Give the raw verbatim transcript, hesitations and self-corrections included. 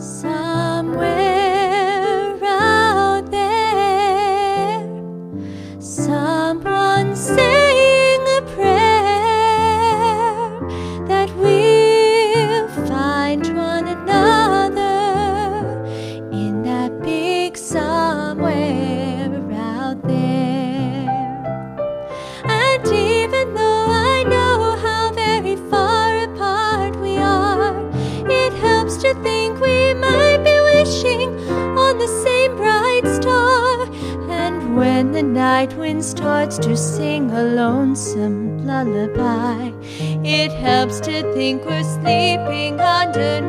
Somewhere out there, someone saying a prayer that we'll find one another in that big somewhere out there. And even though I know how very far apart we are, it helps to think we might be wishing on the same bright star. And when the night wind starts to sing a lonesome lullaby, it helps to think we're sleeping under